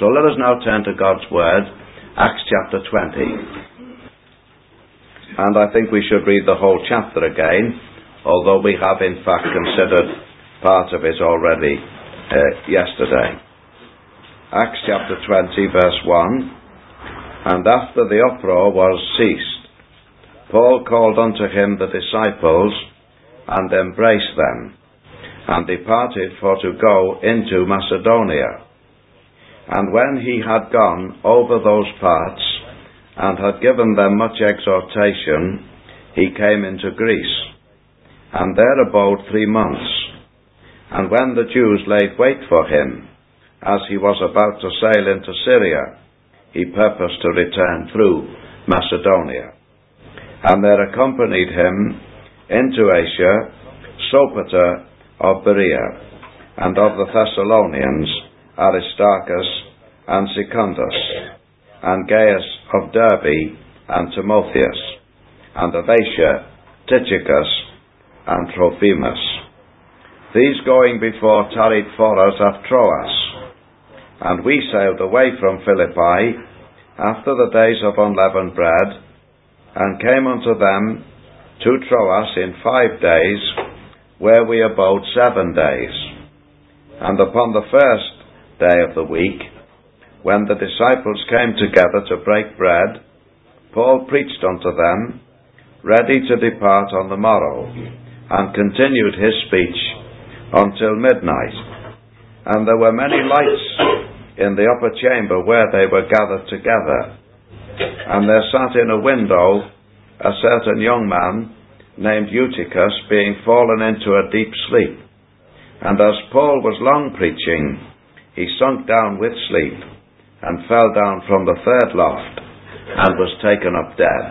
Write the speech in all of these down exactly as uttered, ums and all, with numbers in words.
So let us now turn to God's Word, Acts chapter twenty. And I think we should read the whole chapter again, although we have in fact considered part of it already uh, yesterday. Acts chapter twenty, verse one. And after the uproar was ceased, Paul called unto him the disciples, and embraced them, and departed for to go into Macedonia. And when he had gone over those parts, and had given them much exhortation, he came into Greece, and there abode three months. And when the Jews laid wait for him, as he was about to sail into Syria, he purposed to return through Macedonia. And there accompanied him into Asia Sopater of Berea, and of the Thessalonians Aristarchus and Secundus, and Gaius of Derbe and Timotheus, and of Asia Tychicus and Trophimus. These going before tarried for us at Troas, and we sailed away from Philippi after the days of unleavened bread, and came unto them to Troas in five days, where we abode seven days. And upon the first day of the week, when the disciples came together to break bread, Paul preached unto them, ready to depart on the morrow, and continued his speech until midnight. And there were many lights in the upper chamber where they were gathered together. And there sat in a window a certain young man named Eutychus, being fallen into a deep sleep. And as Paul was long preaching, he sunk down with sleep, and fell down from the third loft, and was taken up dead.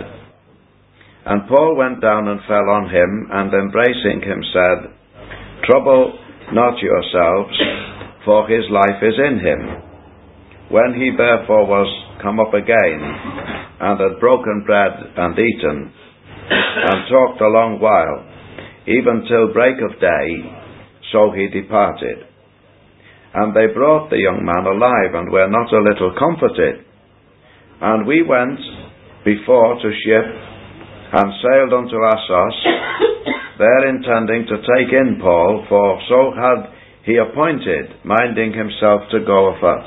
And Paul went down and fell on him, and embracing him said, Trouble not yourselves, for his life is in him. When he therefore was come up again, and had broken bread and eaten, and talked a long while, even till break of day, so he departed. And they brought the young man alive, and were not a little comforted. And we went before to ship, and sailed unto Assos, there intending to take in Paul, for so had he appointed, minding himself to go afoot.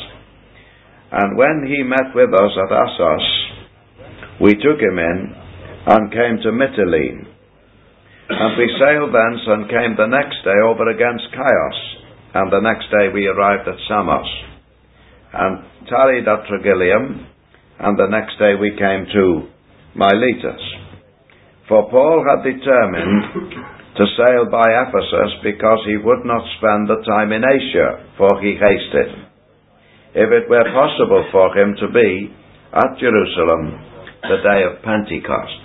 And when he met with us at Assos, we took him in, and came to Mytilene. And we sailed thence, and came the next day over against Chios, and the next day we arrived at Samos, and tarried at Trogyllium, and the next day we came to Miletus. For Paul had determined to sail by Ephesus, because he would not spend the time in Asia, for he hasted, if it were possible for him to be at Jerusalem the day of Pentecost.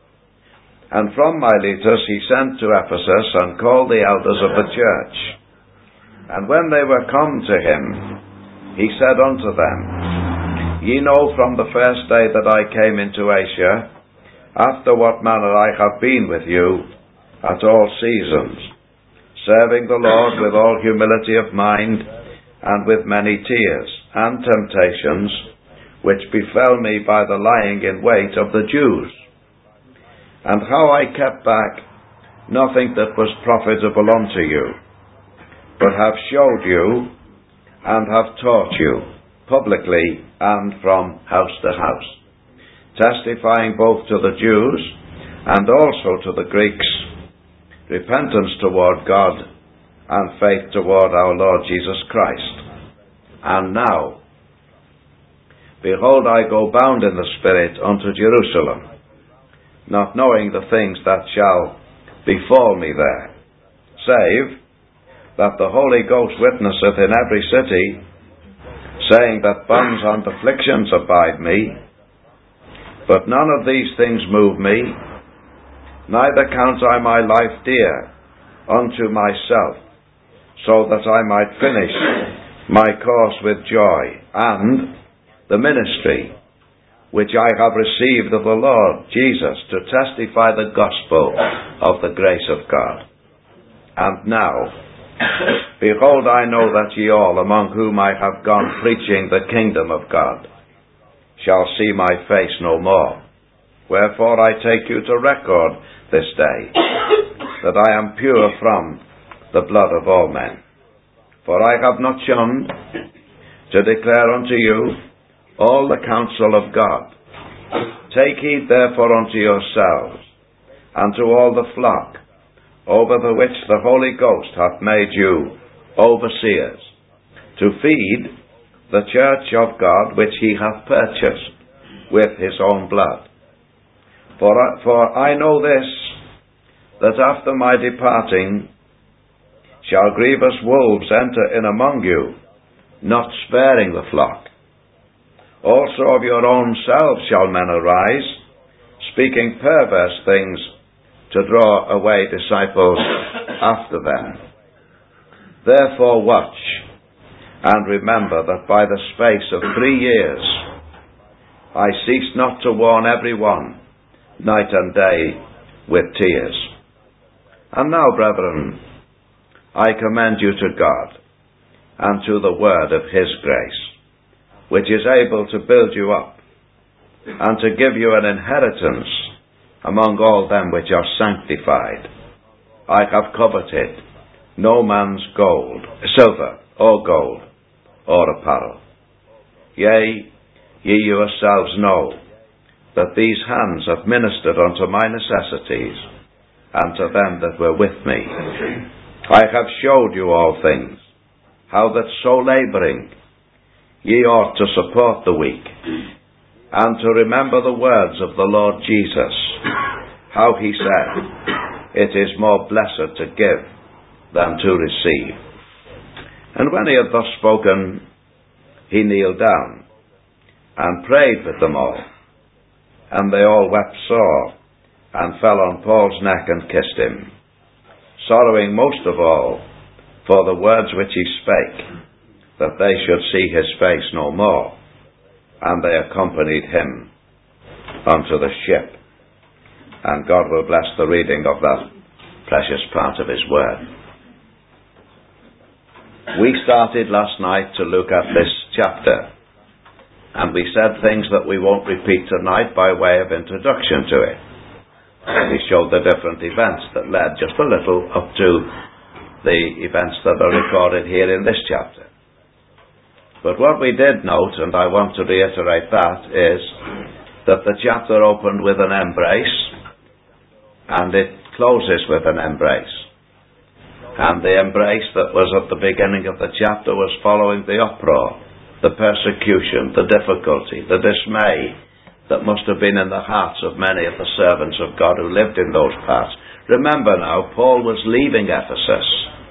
And from Miletus he sent to Ephesus, and called the elders of the church. And when they were come to him, he said unto them, Ye know from the first day that I came into Asia, after what manner I have been with you at all seasons, serving the Lord with all humility of mind, and with many tears and temptations, which befell me by the lying in wait of the Jews, and how I kept back nothing that was profitable unto you, but have showed you, and have taught you, publicly and from house to house, testifying both to the Jews, and also to the Greeks, repentance toward God, and faith toward our Lord Jesus Christ. And now, behold, I go bound in the Spirit unto Jerusalem, not knowing the things that shall befall me there, save that the Holy Ghost witnesseth in every city, saying that bonds and afflictions abide me. But none of these things move me, neither count I my life dear unto myself, so that I might finish my course with joy, and the ministry which I have received of the Lord Jesus, to testify the gospel of the grace of God. And now, Behold, I know that ye all, among whom I have gone preaching the kingdom of God, shall see my face no more. Wherefore I take you to record this day, that I am pure from the blood of all men. For I have not shunned to declare unto you all the counsel of God. Take heed therefore unto yourselves, and to all the flock, over the which the Holy Ghost hath made you overseers, to feed the church of God which he hath purchased with his own blood. For I, for I know this, that after my departing shall grievous wolves enter in among you, not sparing the flock. Also of your own selves shall men arise, speaking perverse things, to draw away disciples after them. Therefore watch, and remember that by the space of three years I ceased not to warn every one, night and day, with tears. And now, brethren, I commend you to God, and to the word of his grace, which is able to build you up, and to give you an inheritance among all them which are sanctified. I have coveted no man's gold, silver, or gold, or apparel. Yea, ye yourselves know that these hands have ministered unto my necessities, and to them that were with me. I have showed you all things, how that so labouring ye ought to support the weak, and to remember the words of the Lord Jesus, how he said, it is more blessed to give than to receive. And when he had thus spoken, he kneeled down, and prayed with them all. And they all wept sore, and fell on Paul's neck and kissed him, sorrowing most of all for the words which he spake, that they should see his face no more. And they accompanied him unto the ship. And God will bless the reading of that precious part of his word. We started last night to look at this chapter, and we said things that we won't repeat tonight by way of introduction to it. We showed the different events that led just a little up to the events that are recorded here in this chapter. But what we did note, and I want to reiterate that, is that the chapter opened with an embrace, and it closes with an embrace. And the embrace that was at the beginning of the chapter was following the uproar, the persecution, the difficulty, the dismay that must have been in the hearts of many of the servants of God who lived in those parts. Remember now, Paul was leaving Ephesus.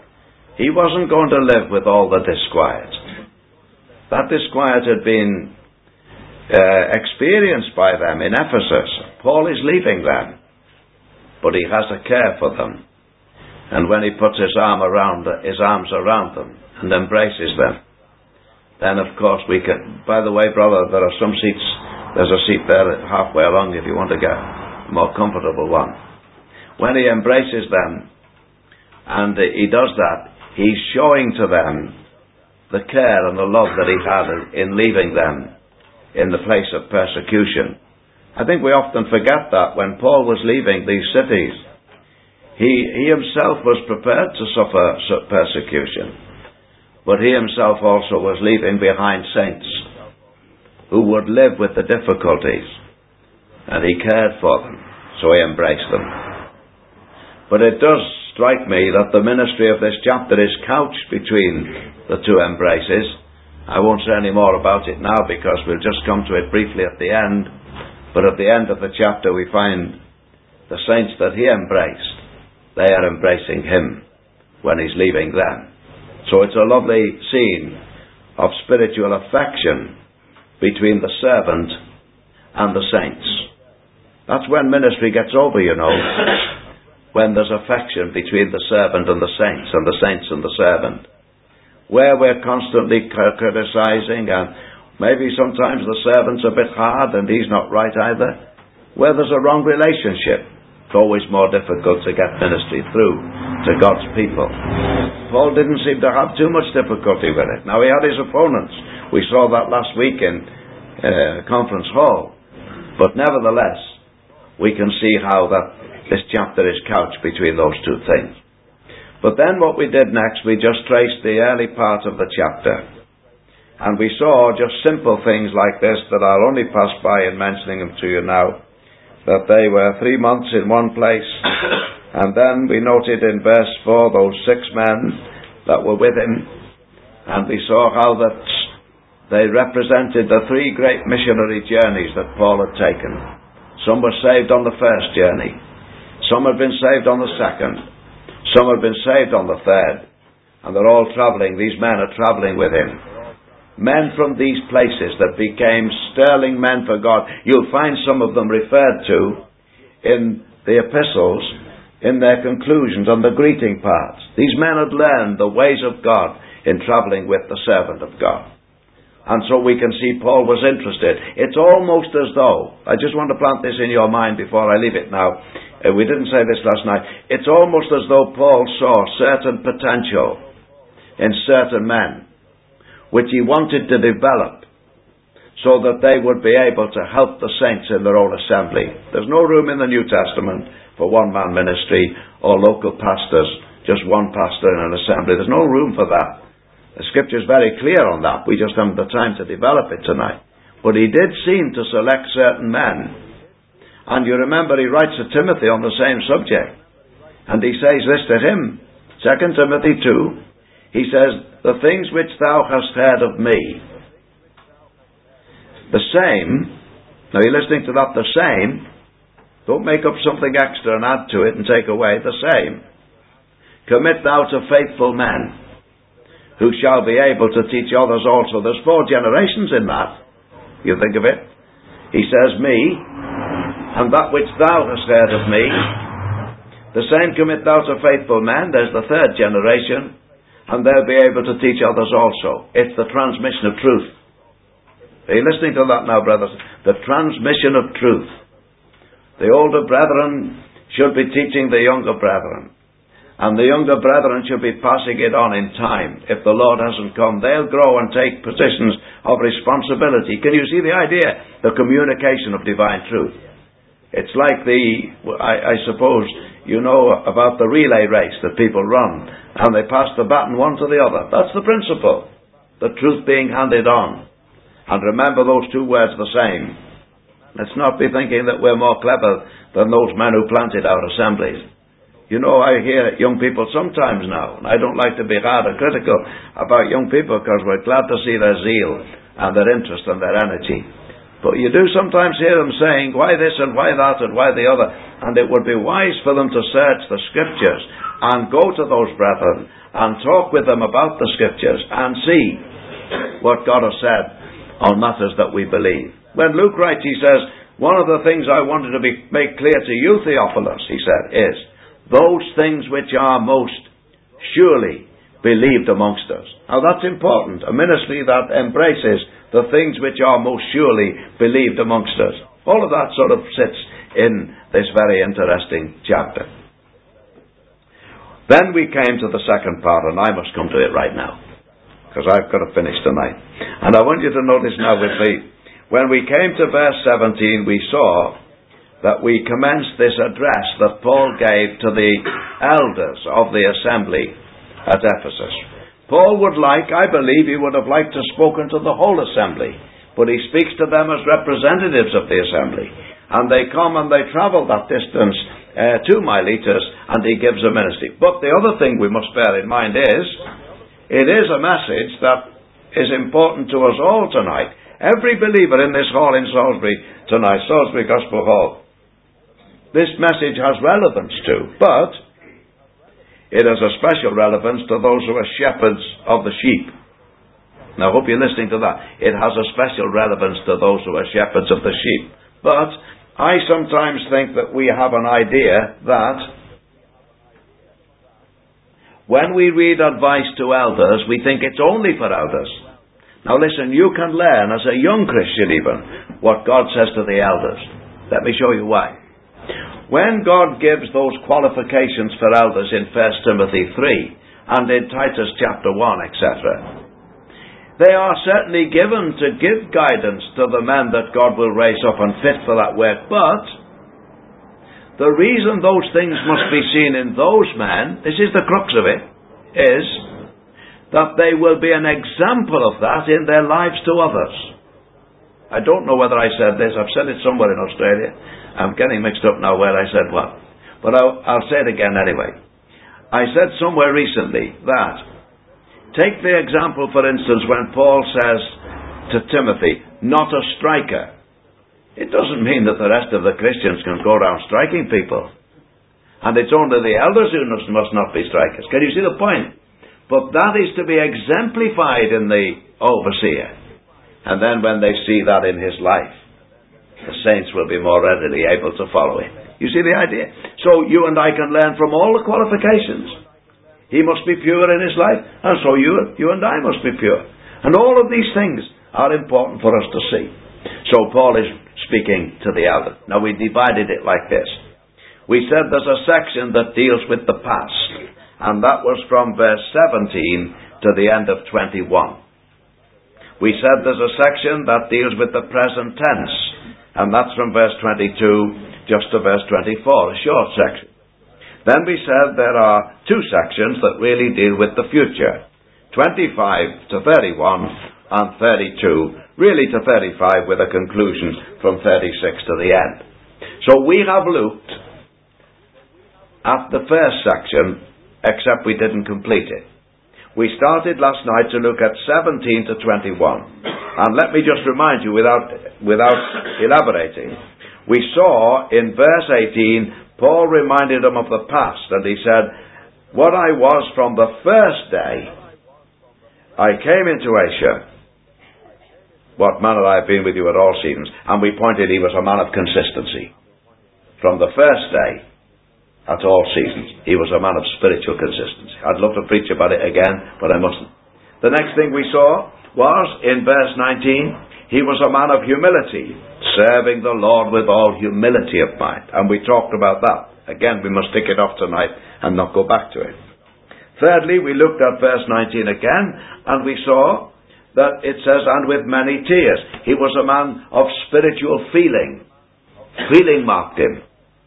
He wasn't going to live with all the disquiet. That disquiet had been uh, experienced by them in Ephesus. Paul is leaving them, but he has a care for them. And when he puts his arm around, his arms around them and embraces them, then of course we can. By the way, brother, there are some seats. There's a seat there halfway along if you want to get a more comfortable one. When he embraces them, and he does that, he's showing to them the care and the love that he had in leaving them in the place of persecution. I think we often forget that when Paul was leaving these cities, he, he himself was prepared to suffer persecution, but he himself also was leaving behind saints who would live with the difficulties, and he cared for them, so he embraced them. But it does strike me that the ministry of this chapter is couched between the two embraces. I won't say any more about it now because we'll just come to it briefly at the end. But at the end of the chapter we find the saints that he embraced, they are embracing him when he's leaving them. So it's a lovely scene of spiritual affection between the servant and the saints. That's when ministry gets over, you know. When there's affection between the servant and the saints, and the saints and the servant. Where we're constantly criticizing, and maybe sometimes the servant's a bit hard and he's not right either. Where there's a wrong relationship, it's always more difficult to get ministry through. to God's people. Paul didn't seem to have too much difficulty with it. Now, he had his opponents. We saw that last week in uh, Conference Hall. But nevertheless, we can see how that this chapter is couched between those two things. But then what we did next, we just traced the early part of the chapter. And we saw just simple things like this that I'll only pass by in mentioning them to you now. That they were three months in one place. And then we noted in verse four those six men that were with him. And we saw how that they represented the three great missionary journeys that Paul had taken. Some were saved on the first journey. Some had been saved on the second. Some had been saved on the third. And they're all travelling. These men are travelling with him. Men from these places that became sterling men for God. You'll find some of them referred to in the epistles, in their conclusions on the greeting parts. These men had learned the ways of God in travelling with the servant of God. And so we can see Paul was interested. It's almost as though, I just want to plant this in your mind before I leave it now. Uh, we didn't say this last night. It's almost as though Paul saw certain potential in certain men, which he wanted to develop so that they would be able to help the saints in their own assembly. There's no room in the New Testament for one-man ministry or local pastors, just one pastor in an assembly. There's no room for that. The Scripture is very clear on that. We just haven't the time to develop it tonight. But he did seem to select certain men. And you remember he writes to Timothy on the same subject. And he says this to him, Second Timothy two. He says, the things which thou hast heard of me, the same, now you're listening to that, the same, don't make up something extra and add to it and take away, the same, commit thou to faithful men, who shall be able to teach others also. There's four generations in that. You think of it. He says, me, and that which thou hast heard of me, the same commit thou to faithful men. There's the third generation. And they'll be able to teach others also. It's the transmission of truth. Are you listening to that now, brothers? The transmission of truth. The older brethren should be teaching the younger brethren. And the younger brethren should be passing it on in time. If the Lord hasn't come, they'll grow and take positions of responsibility. Can you see the idea? The communication of divine truth. It's like the, I, I suppose, you know about the relay race that people run. And they pass the baton one to the other. That's the principle. The truth being handed on. And remember those two words the same. Let's not be thinking that we're more clever than those men who planted our assemblies. You know, I hear young people sometimes now, and I don't like to be hard or critical about young people because we're glad to see their zeal and their interest and their energy. But you do sometimes hear them saying, why this and why that and why the other. And it would be wise for them to search the Scriptures and go to those brethren and talk with them about the Scriptures and see what God has said on matters that we believe. When Luke writes, he says, one of the things I wanted to be, make clear to you, Theophilus, he said, is those things which are most surely believed amongst us. Now that's important. A ministry that embraces the things which are most surely believed amongst us. All of that sort of sits in this very interesting chapter. Then we came to the second part, and I must come to it right now, because I've got to finish tonight. And I want you to notice now with me, when we came to verse seventeen, we saw that we commenced this address that Paul gave to the elders of the assembly at Ephesus. Paul would like, I believe he would have liked to have spoken to the whole assembly, but he speaks to them as representatives of the assembly. And they come and they travel that distance uh, to Miletus, and he gives a ministry. But the other thing we must bear in mind is, it is a message that is important to us all tonight. Every believer in this hall in Salisbury tonight, Salisbury Gospel Hall, this message has relevance to, but it has a special relevance to those who are shepherds of the sheep. Now, I hope you're listening to that. It has a special relevance to those who are shepherds of the sheep. But I sometimes think that we have an idea that when we read advice to elders, we think it's only for elders. Now listen, you can learn as a young Christian even what God says to the elders. Let me show you why. when God gives those qualifications for elders in First Timothy three and in Titus chapter one, et cetera, they are certainly given to give guidance to the men that God will raise up and fit for that work. But the reason those things must be seen in those men, this is the crux of it, is that they will be an example of that in their lives to others. I don't know whether I said this. I've said it somewhere in Australia. I'm getting mixed up now where I said what. But I'll, I'll say it again anyway. I said somewhere recently that, take the example, for instance, when Paul says to Timothy, not a striker. It doesn't mean that the rest of the Christians can go around striking people. And it's only the elders who must not be strikers. Can you see the point? But that is to be exemplified in the overseer. And then when they see that in his life, the saints will be more readily able to follow him. You see the idea? So you and I can learn from all the qualifications. He must be pure in his life, and so you, you and I must be pure. And all of these things are important for us to see. So Paul is speaking to the elder. Now we divided it like this. We said there's a section that deals with the past, and that was from verse seventeen to the end of twenty-one. We said there's a section that deals with the present tense, and that's from verse twenty-two just to verse twenty-four, a short section. Then we said there are two sections that really deal with the future, twenty-five to thirty-one and thirty-two, really to thirty-five with a conclusion from thirty-six to the end. So we have looked at the first section, except we didn't complete it. We started last night to look at seventeen to twenty-one. And let me just remind you, without, without elaborating, we saw in verse eighteen, Paul reminded them of the past, and he said, what I was from the first day I came into Asia, what manner I have been with you at all seasons. And we pointed he was a man of consistency. From the first day at all seasons, he was a man of spiritual consistency. I'd love to preach about it again, but I mustn't. The next thing we saw was, in verse nineteen, he was a man of humility, serving the Lord with all humility of mind. And we talked about that. Again, we must tick it off tonight and not go back to it. Thirdly, we looked at verse nineteen again, and we saw that it says, and with many tears. He was a man of spiritual feeling. Feeling marked him.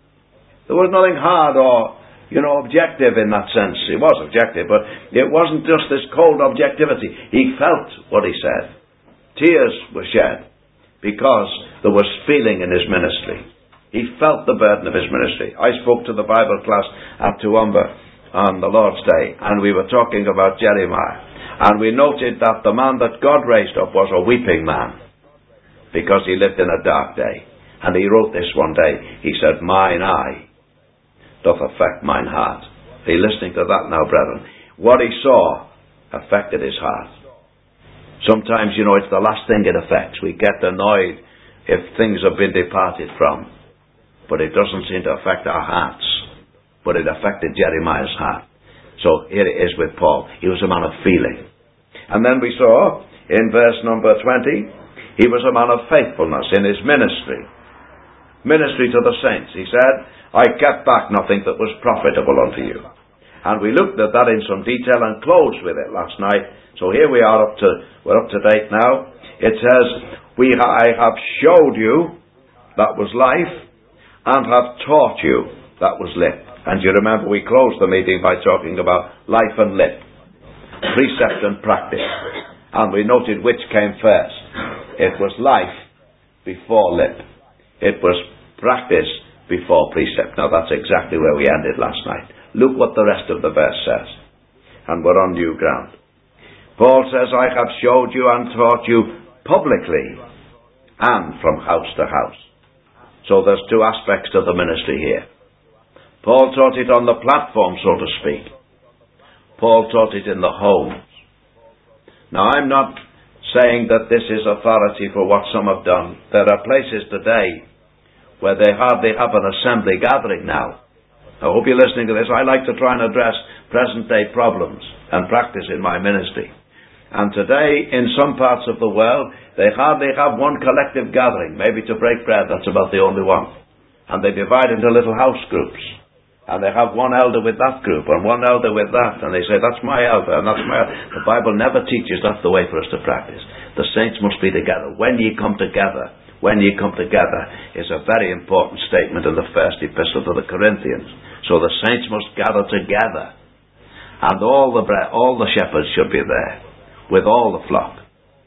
There was nothing hard or, you know, objective in that sense. It was objective, but it wasn't just this cold objectivity. He felt what he said. Tears were shed because there was feeling in his ministry. He felt the burden of his ministry. I spoke to the Bible class at Toowoomba on the Lord's Day, and we were talking about Jeremiah. And we noted that the man that God raised up was a weeping man because he lived in a dark day. And he wrote this one day. He said, mine eye doth affect mine heart. Are you listening to that now, brethren? What he saw affected his heart. Sometimes, you know, it's the last thing it affects. We get annoyed if things have been departed from. But it doesn't seem to affect our hearts. But it affected Jeremiah's heart. So here it is with Paul. He was a man of feeling. And then we saw in verse number twenty, he was a man of faithfulness in his ministry. Ministry to the saints. He said, I kept back nothing that was profitable unto you. And we looked at that in some detail and closed with it last night. So here we are up to, we're up to date now. It says, we ha- I have showed you, that was life, and have taught you, that was lip. And you remember we closed the meeting by talking about life and lip, precept and practice. And we noted which came first. It was life before lip. It was practice before precept. Now that's exactly where we ended last night. Look what the rest of the verse says. And we're on new ground. Paul says, I have showed you and taught you publicly and from house to house. So there's two aspects to the ministry here. Paul taught it on the platform, so to speak. Paul taught it in the homes. Now I'm not saying that this is authority for what some have done. There are places today where they hardly have an assembly gathering now. I hope you're listening to this. I like to try and address present day problems and practice in my ministry. And today, in some parts of the world, they hardly have one collective gathering, maybe to break bread. That's about the only one. And they divide into little house groups. And they have one elder with that group and one elder with that. And they say, that's my elder and that's my elder. The Bible never teaches that's the way for us to practice. The saints must be together. When ye come together, when ye come together is a very important statement in the first epistle to the Corinthians. So the saints must gather together. And all the all the shepherds should be there with all the flock.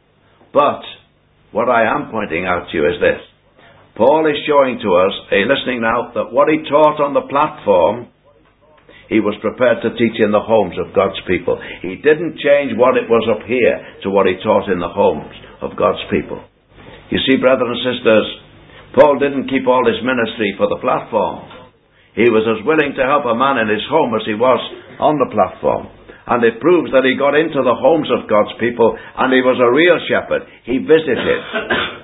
But what I am pointing out to you is this. Paul is showing to us, are you listening now, that what he taught on the platform, he was prepared to teach in the homes of God's people. He didn't change what it was up here to what he taught in the homes of God's people. You see, brothers and sisters, Paul didn't keep all his ministry for the platform. He was as willing to help a man in his home as he was on the platform. And it proves that he got into the homes of God's people and he was a real shepherd. He visited.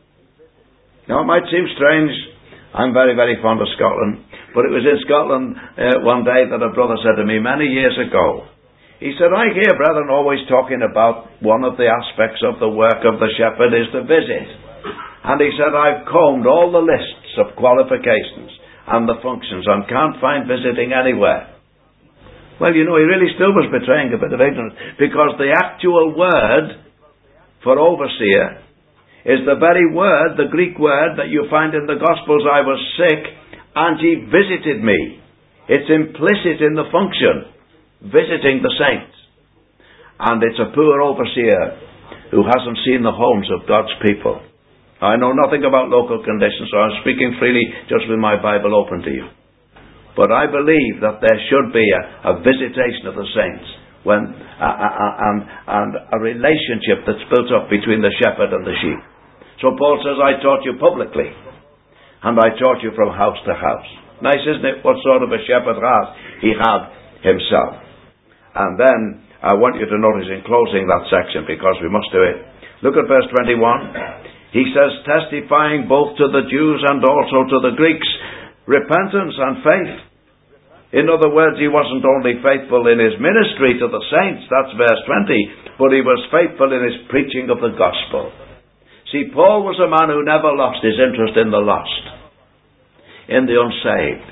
Now, it might seem strange. I'm very, very fond of Scotland. But it was in Scotland uh, one day that a brother said to me many years ago, he said, I hear brethren always talking about one of the aspects of the work of the shepherd is to visit. And he said, I've combed all the lists of qualifications and the functions and can't find visiting anywhere. Well, you know, he really still was betraying a bit of ignorance, because the actual word for overseer is the very word, the Greek word that you find in the Gospels. I was sick and ye visited me. It's implicit in the function, visiting the saints. And it's a poor overseer who hasn't seen the homes of God's people. I know nothing about local conditions, so I'm speaking freely just with my Bible open to you. But I believe that there should be a, a visitation of the saints when uh, uh, and, and a relationship that's built up between the shepherd and the sheep. So Paul says, I taught you publicly, and I taught you from house to house. Nice, isn't it? What sort of a shepherd has he had himself? And then I want you to notice in closing that section, because we must do it. Look at verse twenty-one. He says, testifying both to the Jews and also to the Greeks, repentance and faith. In other words, he wasn't only faithful in his ministry to the saints, that's verse twenty, but he was faithful in his preaching of the gospel. See, Paul was a man who never lost his interest in the lost, in the unsaved.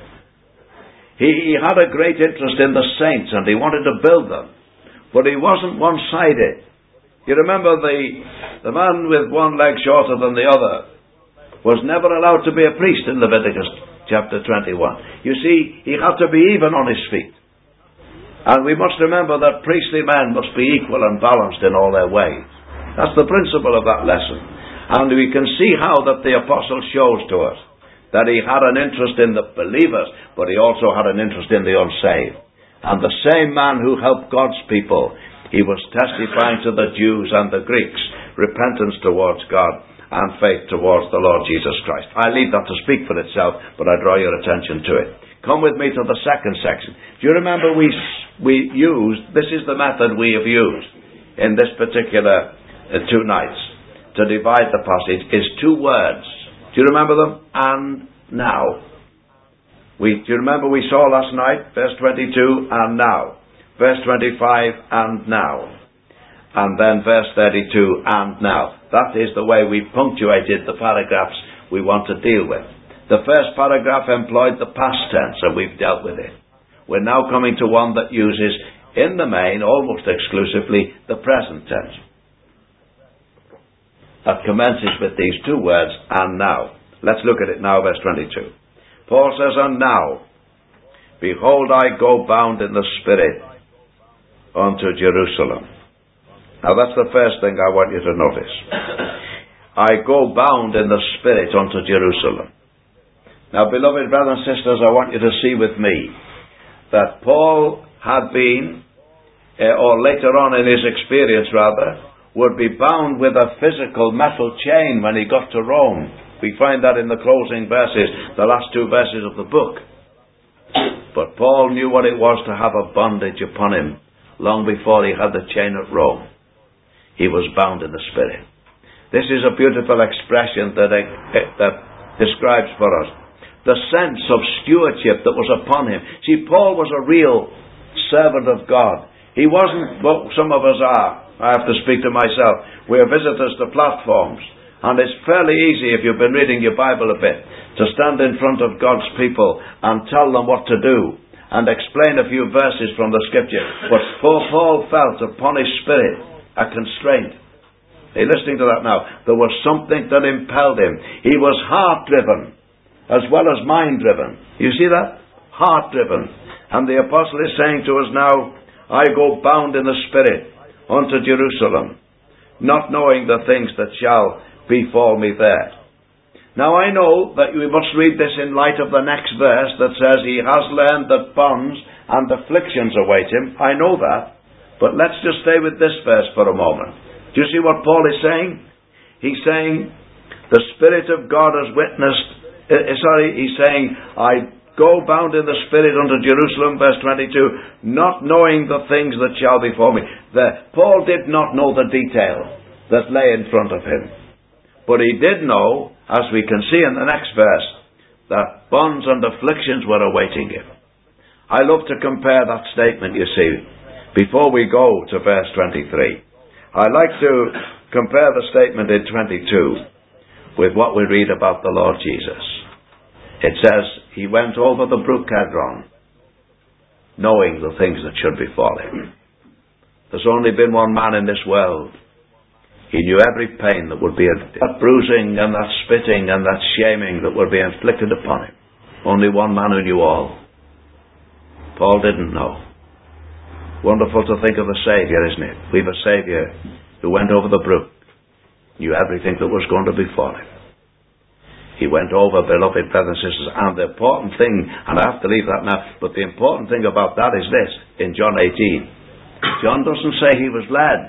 He, he had a great interest in the saints and he wanted to build them, but he wasn't one-sided. You remember the, the man with one leg shorter than the other was never allowed to be a priest in Leviticus chapter twenty-one. You see, he had to be even on his feet. And we must remember that priestly men must be equal and balanced in all their ways. That's the principle of that lesson. And we can see how that the apostle shows to us that he had an interest in the believers, but he also had an interest in the unsaved. And the same man who helped God's people, he was testifying to the Jews and the Greeks, repentance towards God and faith towards the Lord Jesus Christ. I leave that to speak for itself, but I draw your attention to it. Come with me to the second section. Do you remember we we used, this is the method we have used in this particular uh, two nights to divide the passage, is two words. Do you remember them? And now. We, do you remember we saw last night, verse twenty-two, and now. Verse twenty-five, and now. And then verse thirty-two, and now. That is the way we punctuated the paragraphs we want to deal with. The first paragraph employed the past tense, and we've dealt with it. We're now coming to one that uses, in the main, almost exclusively, the present tense. That commences with these two words, and now. Let's look at it now, verse twenty-two. Paul says, and now, behold, I go bound in the Spirit unto Jerusalem. Now that's the first thing I want you to notice. I go bound in the Spirit unto Jerusalem. Now, beloved brothers and sisters, I want you to see with me that Paul had been, uh, or later on in his experience rather, would be bound with a physical metal chain when he got to Rome. We find that in the closing verses, the last two verses of the book. But Paul knew what it was to have a bondage upon him long before he had the chain at Rome. He was bound in the Spirit. This is a beautiful expression that, that describes for us the sense of stewardship that was upon him. See, Paul was a real servant of God. He wasn't what some of us are. I have to speak to myself. We're visitors to platforms, And it's fairly easy, if you've been reading your Bible a bit, to stand in front of God's people and tell them what to do and explain a few verses from the Scripture. But Paul felt upon his spirit a constraint. Are you listening to that now? There was something that impelled him. He was heart-driven as well as mind-driven. You see that? Heart-driven. And the apostle is saying to us now, I go bound in the Spirit unto Jerusalem, not knowing the things that shall befall me there. Now I know that we must read this in light of the next verse that says he has learned that bonds and afflictions await him. I know that. But let's just stay with this verse for a moment. Do you see what Paul is saying? He's saying the Spirit of God has witnessed, uh, sorry, he's saying, I go bound in the Spirit unto Jerusalem, verse twenty-two, not knowing the things that shall befall me. The, Paul did not know the detail that lay in front of him. But he did know, as we can see in the next verse, that bonds and afflictions were awaiting him. I love to compare that statement, you see, before we go to verse twenty-three. I like to compare the statement in twenty-two with what we read about the Lord Jesus. It says, he went over the brook Kedron, knowing the things that should befall him. There's only been one man in this world. He knew every pain that would be, that bruising and that spitting and that shaming that would be inflicted upon him. Only one man who knew all. Paul didn't know. Wonderful to think of a Saviour, isn't it? We've a Saviour who went over the brook, knew everything that was going to befall him. He went over, beloved brothers and sisters, and the important thing, and I have to leave that now, but the important thing about that is this, in John eighteen. John doesn't say he was led.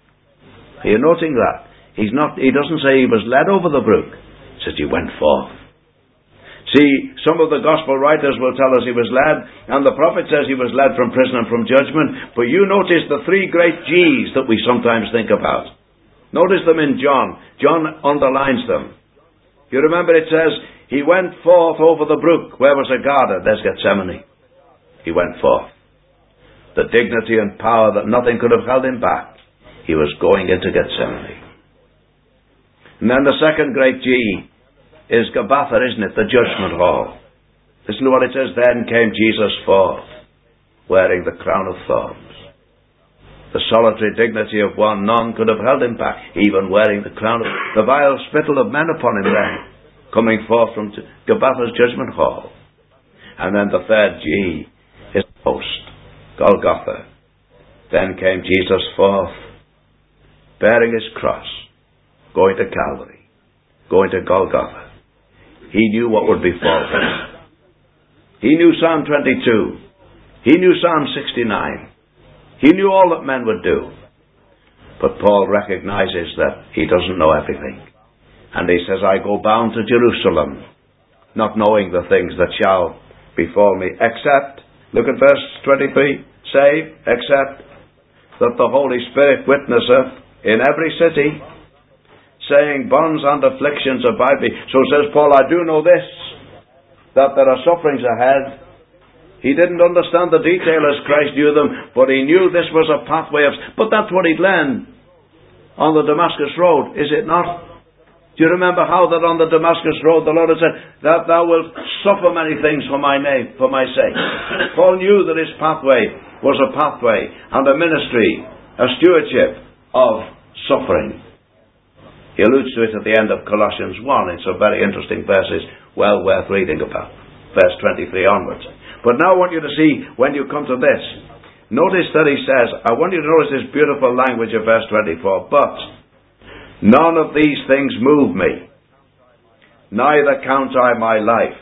Are you noting that? He's not, he doesn't say he was led over the brook. He says he went forth. See, some of the gospel writers will tell us he was led, and the prophet says he was led from prison and from judgment. But you notice the three great G's that we sometimes think about. Notice them in John. John underlines them. You remember it says, he went forth over the brook. Where was a garden? There's Gethsemane. He went forth. The dignity and power that nothing could have held him back. He was going into Gethsemane. And then the second great G is Gabbatha, isn't it? The judgment hall. Listen to what it says. Then came Jesus forth, wearing the crown of thorns. The solitary dignity of one, none could have held him back, even wearing the crown of the vile spittle of men upon him then, coming forth from Gabbatha's judgment hall. And then the third G is post, Golgotha. Then came Jesus forth, bearing his cross, going to Calvary, going to Golgotha. He knew what would befall him. He knew Psalm twenty-two. He knew Psalm sixty-nine. He knew all that men would do. But Paul recognizes that he doesn't know everything. And he says, I go bound to Jerusalem, not knowing the things that shall befall me, except, look at verse twenty-three, save, except that the Holy Spirit witnesseth in every city, saying, bonds and afflictions abide me. So says Paul, I do know this, that there are sufferings ahead. He didn't understand the detail as Christ knew them, but he knew this was a pathway of... But that's what he'd learned on the Damascus Road, is it not? Do you remember how that on the Damascus Road the Lord had said, that thou wilt suffer many things for my name, for my sake? Paul knew that his pathway was a pathway and a ministry, a stewardship of suffering. He alludes to it at the end of Colossians one in some very interesting verses, well worth reading about, verse twenty-three onwards. But now I want you to see, when you come to this, notice that he says, I want you to notice this beautiful language of verse twenty-four, but none of these things move me, neither count I my life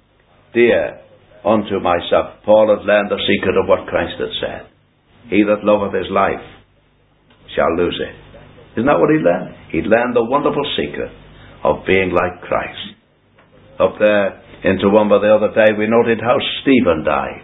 dear unto myself. Paul had learned the secret of what Christ had said. He that loveth his life shall lose it. Isn't that what he learned? He'd learned the wonderful secret of being like Christ. Up there in Toowoomba the other day, we noted how Stephen died.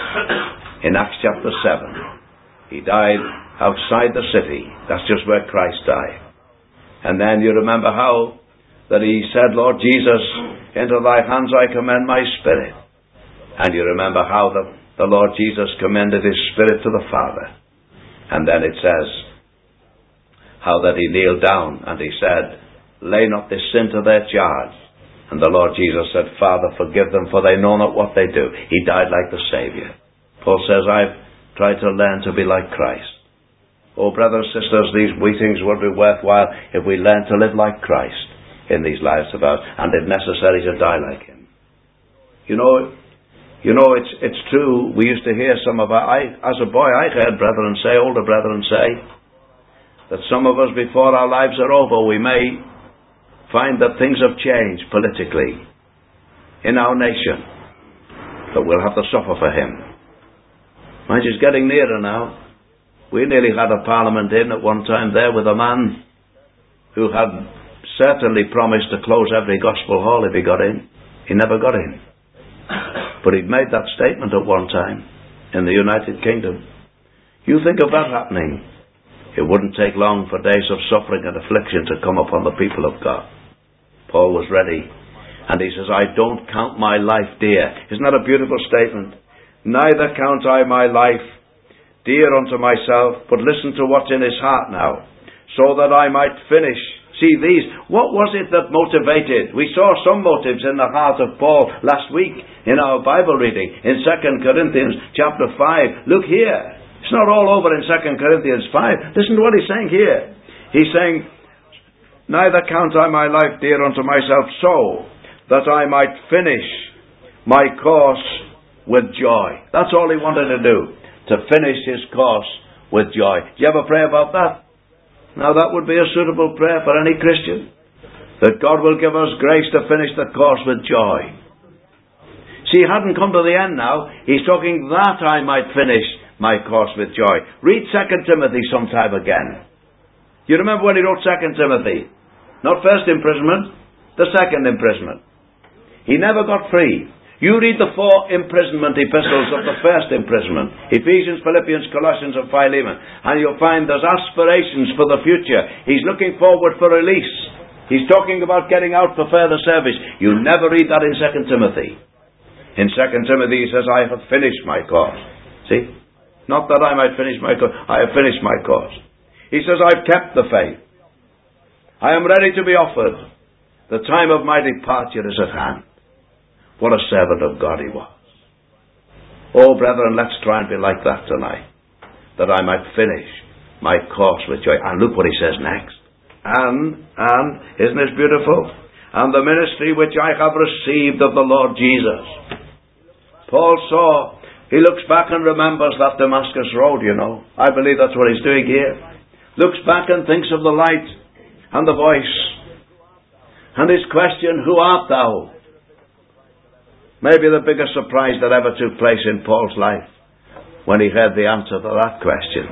In Acts chapter seven. He died outside the city. That's just where Christ died. And then you remember how that he said, Lord Jesus, into thy hands I commend my spirit. And you remember how the, the Lord Jesus commended his spirit to the Father. And then it says how that he kneeled down and he said, lay not this sin to their charge. And the Lord Jesus said, Father, forgive them, for they know not what they do. He died like the Saviour. Paul says, I've tried to learn to be like Christ. Oh, brothers and sisters, these meetings would be worthwhile if we learn to live like Christ in these lives of ours, and if necessary to die like Him. You know, you know, it's it's true. We used to hear some of our, I, as a boy, I heard brethren say, older brethren say, that some of us, before our lives are over, we may find that things have changed politically in our nation, that we'll have to suffer for Him. Mind, it's getting nearer now. We nearly had a parliament in at one time there with a man who had certainly promised to close every gospel hall if he got in. He never got in. But he'd made that statement at one time in the United Kingdom. You think of that happening, it wouldn't take long for days of suffering and affliction to come upon the people of God. Paul was ready. And he says, I don't count my life dear. Isn't that a beautiful statement? Neither count I my life dear unto myself, but listen to what's in his heart now, so that I might finish. See these, what was it that motivated? We saw some motives in the heart of Paul last week in our Bible reading in Second Corinthians chapter five. Look here. It's not all over in Second Corinthians five. Listen to what he's saying here. He's saying, neither count I my life dear unto myself, so that I might finish my course with joy. That's all he wanted to do, to finish his course with joy. Do you ever pray about that? Now that would be a suitable prayer for any Christian, that God will give us grace to finish the course with joy. See, he hadn't come to the end now. He's talking that I might finish my course with joy. Read Second Timothy sometime again. You remember when he wrote Second Timothy? Not first imprisonment, the second imprisonment. He never got free. You read the four imprisonment epistles of the first imprisonment, Ephesians, Philippians, Colossians and Philemon, and you'll find there's aspirations for the future. He's looking forward for release. He's talking about getting out for further service. You never read that in Second Timothy. In Second Timothy he says, I have finished my course. See? Not that I might finish my course. I have finished my course. He says, I've kept the faith. I am ready to be offered. The time of my departure is at hand. What a servant of God he was. Oh, brethren, let's try and be like that tonight, that I might finish my course with joy. And look what he says next. And, and, isn't this beautiful? And the ministry which I have received of the Lord Jesus. Paul saw, he looks back and remembers that Damascus road, you know. I believe that's what he's doing here. Looks back and thinks of the light and the voice. And his question, who art thou? Maybe the biggest surprise that ever took place in Paul's life when he heard the answer to that question.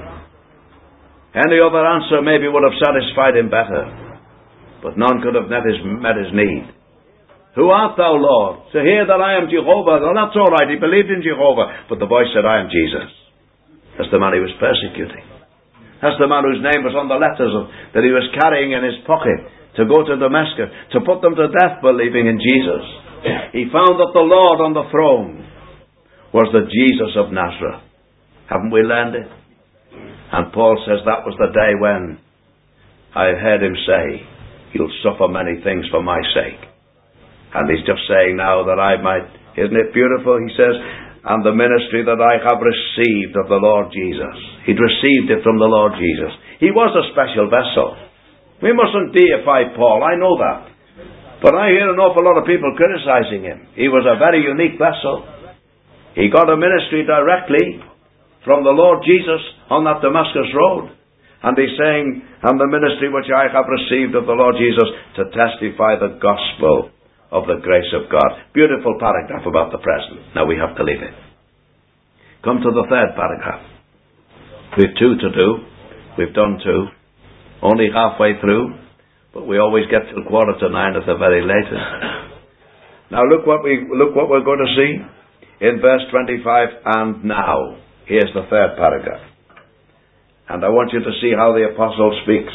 Any other answer maybe would have satisfied him better, but none could have met his, met his need. Who art thou, Lord? To hear that I am Jehovah. Well, that's all right. He believed in Jehovah, but the voice said, I am Jesus. That's the man he was persecuting. That's the man whose name was on the letters of, that he was carrying in his pocket to go to Damascus, to put them to death believing in Jesus. He found that the Lord on the throne was the Jesus of Nazareth. Haven't we learned it? And Paul says that was the day when I heard him say, you'll suffer many things for my sake. And he's just saying now that I might, isn't it beautiful? He says, and the ministry that I have received of the Lord Jesus. He'd received it from the Lord Jesus. He was a special vessel. We mustn't deify Paul, I know that. But I hear an awful lot of people criticizing him. He was a very unique vessel. He got a ministry directly from the Lord Jesus on that Damascus road. And he's saying, and the ministry which I have received of the Lord Jesus to testify the gospel of the grace of God. Beautiful paragraph about the present. Now we have to leave it. Come to the third paragraph. We've two to do. We've done two. Only halfway through. But we always get till quarter to nine at the very latest. Now look what we look what we're going to see in verse twenty-five. And now, here's the third paragraph. And I want you to see how the apostle speaks.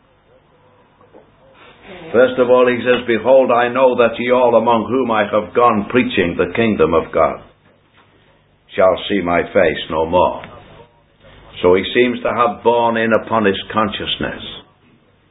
First of all, he says, behold, I know that ye all among whom I have gone preaching the kingdom of God shall see my face no more. So he seems to have borne in upon his consciousness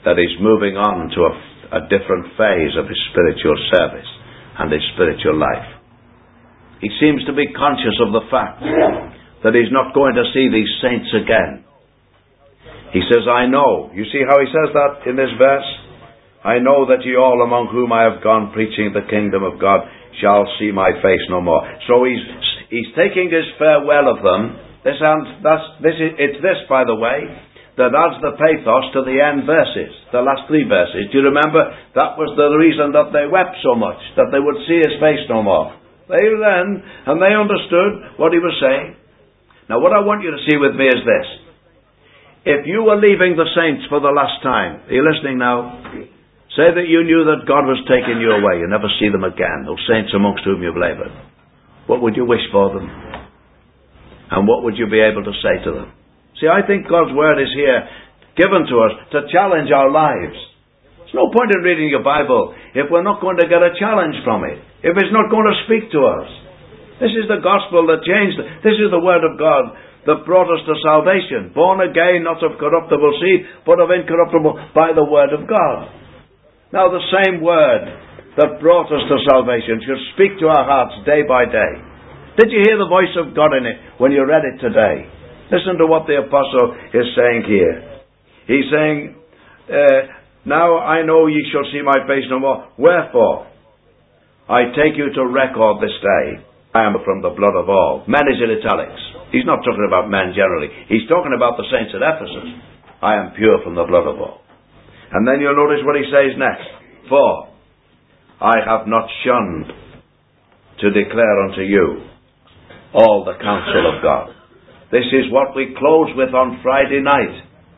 that he's moving on to a, a different phase of his spiritual service and his spiritual life. He seems to be conscious of the fact that he's not going to see these saints again. He says, I know. You see how he says that in this verse? I know that ye all among whom I have gone preaching the kingdom of God shall see my face no more. So he's he's taking his farewell of them. This and that's this is it's this, by the way, that adds the pathos to the end verses, the last three verses. Do you remember? That was the reason that they wept so much, that they would see his face no more. They then, and they understood what he was saying. Now what I want you to see with me is this. If you were leaving the saints for the last time, are you listening now? Say that you knew that God was taking you away, you never see them again, those saints amongst whom you've laboured. What would you wish for them? And what would you be able to say to them? See, I think God's word is here, given to us, to challenge our lives. There's no point in reading your Bible if we're not going to get a challenge from it, if it's not going to speak to us. This is the gospel that changed. This is the word of God that brought us to salvation. Born again, not of corruptible seed, but of incorruptible, by the word of God. Now the same word that brought us to salvation should speak to our hearts day by day. Did you hear the voice of God in it when you read it today? Listen to what the apostle is saying here. He's saying, uh, now I know ye shall see my face no more. Wherefore, I take you to record this day. I am from the blood of all. Men is in italics. He's not talking about men generally. He's talking about the saints at Ephesus. I am pure from the blood of all. And then you'll notice what he says next. For I have not shunned to declare unto you all the counsel of God. This is what we close with on Friday night.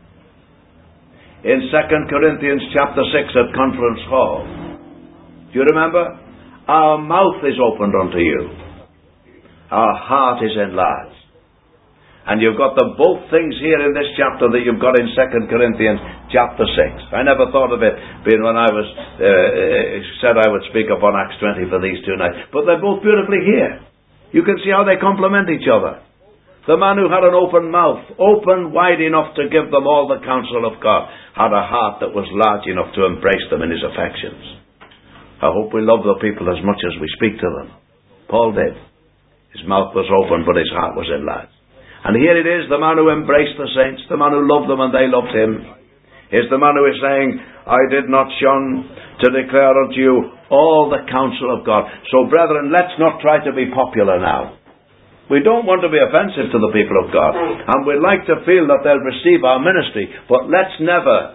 In Second Corinthians chapter six at Conference Hall. Do you remember? Our mouth is opened unto you. Our heart is enlarged. And you've got the both things here in this chapter that you've got in Second Corinthians chapter six. I never thought of it being when I was uh, said I would speak upon Acts twenty for these two nights. But they're both beautifully here. You can see how they complement each other. The man who had an open mouth, open wide enough to give them all the counsel of God, had a heart that was large enough to embrace them in his affections. I hope we love the people as much as we speak to them. Paul did. His mouth was open, but his heart was enlarged. And here it is, the man who embraced the saints, the man who loved them and they loved him, is the man who is saying, I did not shun to declare unto you all the counsel of God. So brethren, let's not try to be popular now. We don't want to be offensive to the people of God, and we'd like to feel that they'll receive our ministry, but let's never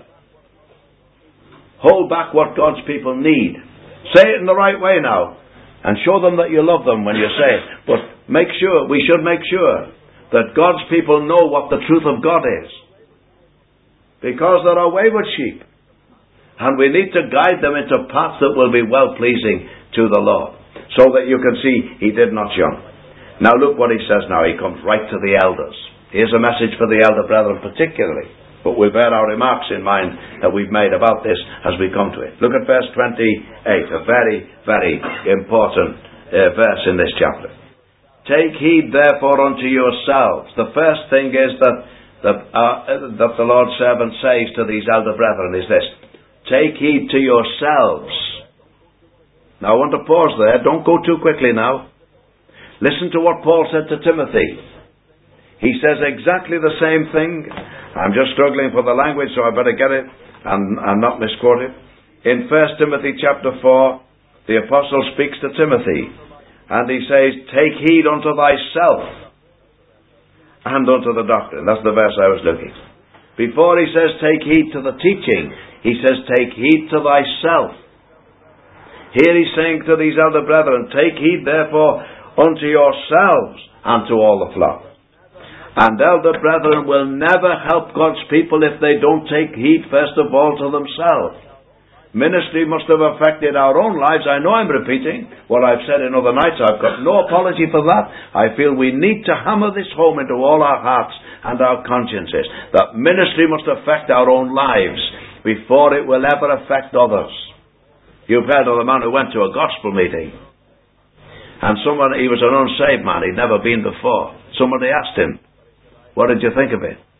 hold back what God's people need. Say it in the right way now, and show them that you love them when you say it, but make sure, we should make sure that God's people know what the truth of God is. Because there are wayward sheep. And we need to guide them into paths that will be well-pleasing to the Lord. So that you can see he did not shun. Now look what he says now. He comes right to the elders. Here's a message for the elder brethren particularly. But we'll bear our remarks in mind that we've made about this as we come to it. Look at verse twenty-eight. A very, very important uh, verse in this chapter. Take heed therefore unto yourselves. The first thing is that, that, uh, that the Lord's servant says to these elder brethren is this. Take heed to yourselves. Now I want to pause there. Don't go too quickly now. Listen to what Paul said to Timothy. He says exactly the same thing. I'm just struggling for the language, so I better get it and, and not misquote it. In First Timothy chapter four, the apostle speaks to Timothy. And he says, take heed unto thyself and unto the doctrine. That's the verse I was looking. Before he says, take heed to the teaching, he says, take heed to thyself. Here he's saying to these elder brethren, take heed therefore unto yourselves and to all the flock. And elder brethren will never help God's people if they don't take heed first of all to themselves. Ministry must have affected our own lives. I know I'm repeating what I've said in other nights. I've got no apology for that. I feel we need to hammer this home into all our hearts and our consciences. That ministry must affect our own lives before it will ever affect others. You've heard of the man who went to a gospel meeting. And someone, he was an unsaved man. He'd never been before. Somebody asked him, what did you think of it?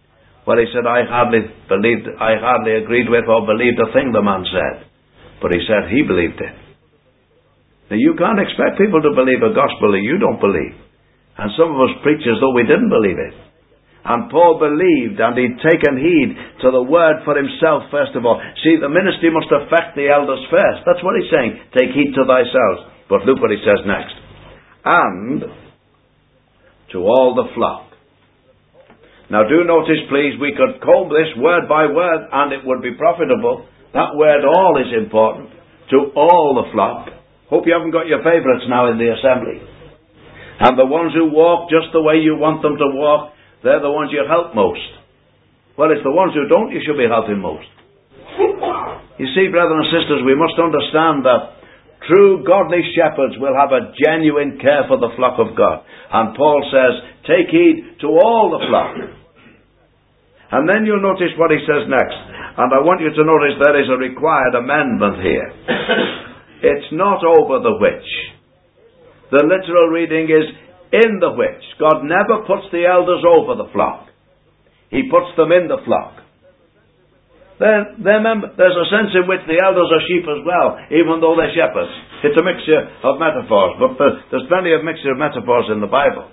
Well, he said, I hardly believed, I hardly agreed with or believed a thing the man said. But he said he believed it. Now, you can't expect people to believe a gospel that you don't believe. And some of us preach as though we didn't believe it. And Paul believed, and he'd taken heed to the word for himself first of all. See, the ministry must affect the elders first. That's what he's saying. Take heed to thyself. But look what he says next. And to all the flock. Now do notice, please, we could comb this word by word, and it would be profitable. That word all is important. To all the flock. Hope you haven't got your favourites now in the assembly. And the ones who walk just the way you want them to walk, they're the ones you help most. Well, it's the ones who don't you should be helping most. You see, brothers and sisters, we must understand that true godly shepherds will have a genuine care for the flock of God. And Paul says, take heed to all the flock. And then you'll notice what he says next. And I want you to notice there is a required amendment here. It's not over the which. The literal reading is in the which. God never puts the elders over the flock. He puts them in the flock. They're, they're mem- there's a sense in which the elders are sheep as well, even though they're shepherds. It's a mixture of metaphors, but there's, there's plenty of mixture of metaphors in the Bible.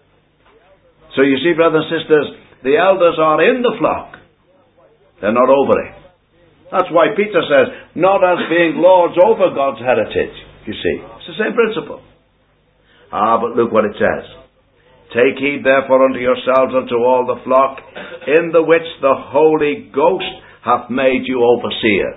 So you see, brothers and sisters, the elders are in the flock. They're not over it. That's why Peter says, not as being lords over God's heritage. You see, it's the same principle. Ah, but look what it says. Take heed therefore unto yourselves and to all the flock, in the which the Holy Ghost hath made you overseers.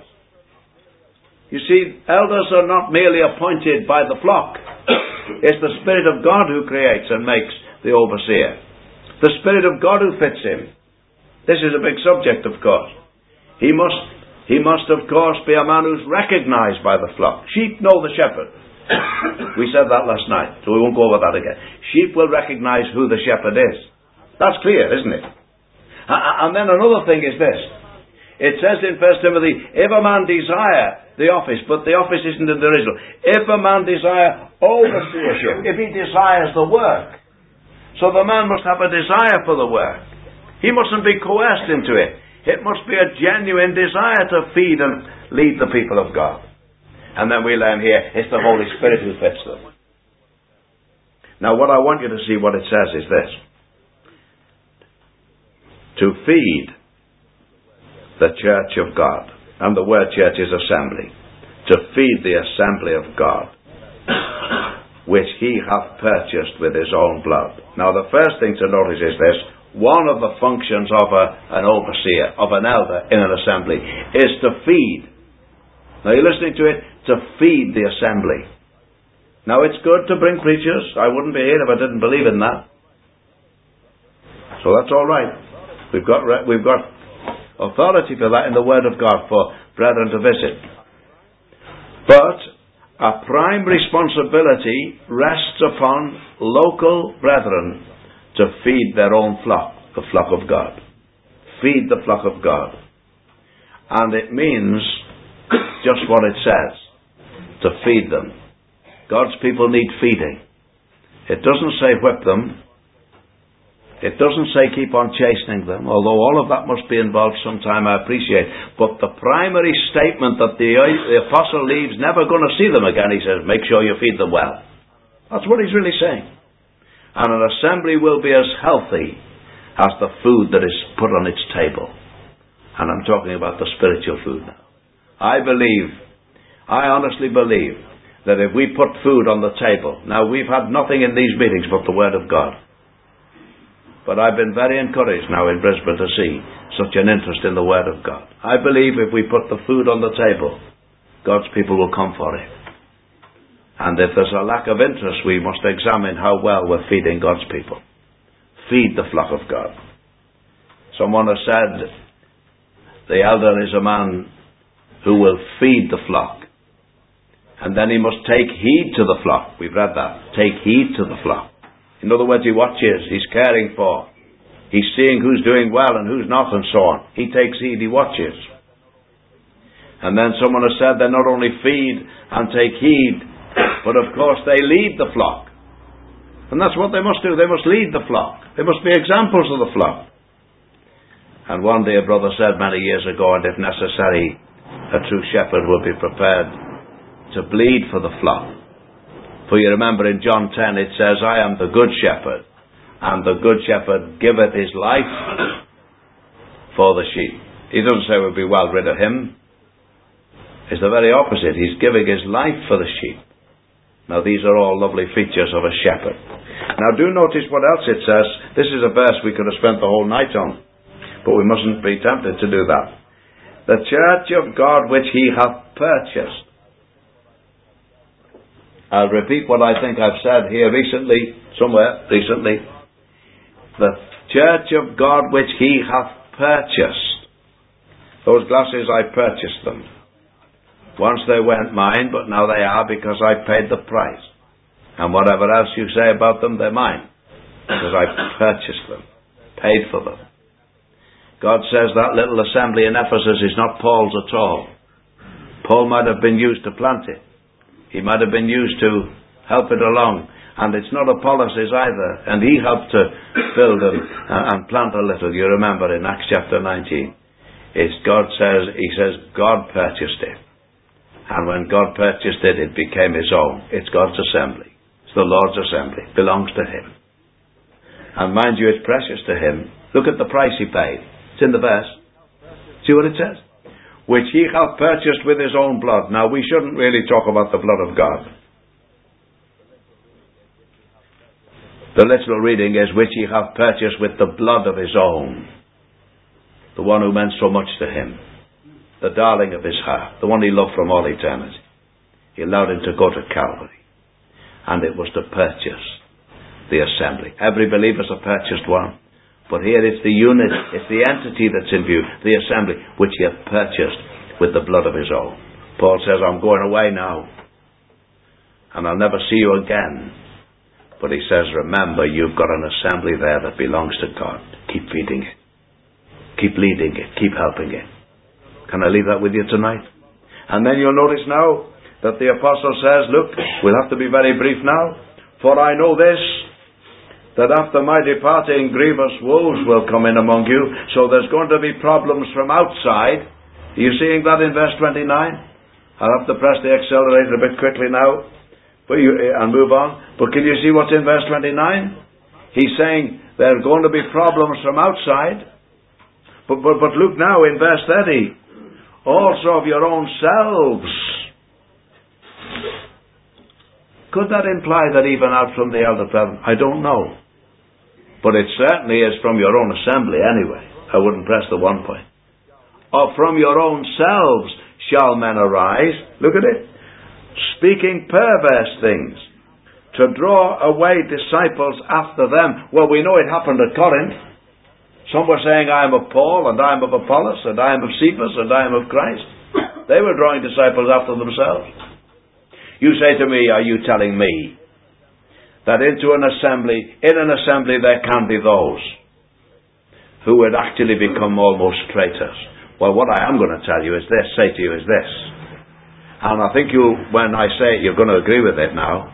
You see, elders are not merely appointed by the flock. It's the Spirit of God who creates and makes the overseer. The Spirit of God who fits him. This is a big subject, of course. He must, he must of course be a man who's recognized by the flock. Sheep know the shepherd. We said that last night, so we won't go over that again. Sheep will recognize who the shepherd is. That's clear, isn't it? And then another thing is this. It says in First Timothy, if a man desire the office, but the office isn't in the original. If a man desire overseership, if he desires the work. So the man must have a desire for the work. He mustn't be coerced into it. It must be a genuine desire to feed and lead the people of God. And then we learn here, it's the Holy Spirit who fits them. Now what I want you to see what it says is this. To feed the church of God. And the word church is assembly. To feed the assembly of God, which he hath purchased with his own blood. Now the first thing to notice is this. One of the functions of a, an overseer, of an elder in an assembly, is to feed. Now you're listening to it, to feed the assembly. Now it's good to bring preachers. I wouldn't be here if I didn't believe in that. So that's all right. We've got we've got authority for that in the Word of God for brethren to visit. But a prime responsibility rests upon local brethren to feed their own flock, the flock of God. Feed the flock of God. And it means just what it says, to feed them. God's people need feeding. It doesn't say whip them. It doesn't say keep on chastening them, although all of that must be involved sometime, I appreciate. But the primary statement that the, the apostle leaves, never going to see them again, he says, make sure you feed them well. That's what he's really saying. And an assembly will be as healthy as the food that is put on its table. And I'm talking about the spiritual food now. I believe, I honestly believe, that if we put food on the table, now we've had nothing in these meetings but the Word of God. But I've been very encouraged now in Brisbane to see such an interest in the Word of God. I believe if we put the food on the table, God's people will come for it. And if there's a lack of interest, we must examine how well we're feeding God's people. Feed the flock of God. Someone has said, the elder is a man who will feed the flock. And then he must take heed to the flock. We've read that. Take heed to the flock. In other words, he watches, he's caring for. He's seeing who's doing well and who's not and so on. He takes heed, he watches. And then someone has said they not only feed and take heed, but of course they lead the flock. And that's what they must do. They must lead the flock. They must be examples of the flock. And one day a brother said many years ago, and if necessary, a true shepherd will be prepared to bleed for the flock. For you remember in John ten it says, I am the good shepherd, and the good shepherd giveth his life for the sheep. He doesn't say we'll be well rid of him. It's the very opposite. He's giving his life for the sheep. Now these are all lovely features of a shepherd. Now do notice what else it says. This is a verse we could have spent the whole night on, but we mustn't be tempted to do that. The church of God which he hath purchased. I'll repeat what I think I've said here recently, somewhere recently. The church of God which he hath purchased. Those glasses, I purchased them. Once they weren't mine, but now they are because I paid the price. And whatever else you say about them, they're mine. Because I purchased them, paid for them. God says that little assembly in Ephesus is not Paul's at all. Paul might have been used to plant it. He might have been used to help it along. And it's not Apollos' either. And he helped to build and, uh, and plant a little. You remember in Acts chapter nineteen. It's God says, he says, God purchased it. And when God purchased it, it became his own. It's God's assembly. It's the Lord's assembly. It belongs to him. And mind you, it's precious to him. Look at the price he paid. It's in the verse. See what it says? Which he hath purchased with his own blood. Now, we shouldn't really talk about the blood of God. The literal reading is, which he hath purchased with the blood of his own. The one who meant so much to him. The darling of his heart. The one he loved from all eternity. He allowed him to go to Calvary. And it was to purchase the assembly. Every believer's a purchased one. But here it's the unit, it's the entity that's in view, the assembly, which he hath purchased with the blood of his own. Paul says, I'm going away now, and I'll never see you again. But he says, remember, you've got an assembly there that belongs to God. Keep feeding it. Keep leading it. Keep helping it. Can I leave that with you tonight? And then you'll notice now that the apostle says, look, we'll have to be very brief now. For I know this, that after my departing, grievous wolves will come in among you. So there's going to be problems from outside. Are you seeing that in verse twenty-nine? I'll have to press the accelerator a bit quickly now but you, and move on. But can you see what's in verse twenty-nine? He's saying there are going to be problems from outside. But, but, but look now in verse thirty. Also of your own selves. Could that imply that even out from the elder brethren? I don't know. But it certainly is from your own assembly anyway. I wouldn't press the one point. Or from your own selves shall men arise. Look at it. Speaking perverse things. To draw away disciples after them. Well, we know it happened at Corinth. Some were saying, I am of Paul, and I am of Apollos, and I am of Cephas, and I am of Christ. They were drawing disciples after themselves. You say to me, are you telling me that into an assembly, in an assembly there can be those who would actually become almost traitors? Well, what I am going to tell you is this, say to you is this. And I think you, when I say it, you're going to agree with it now.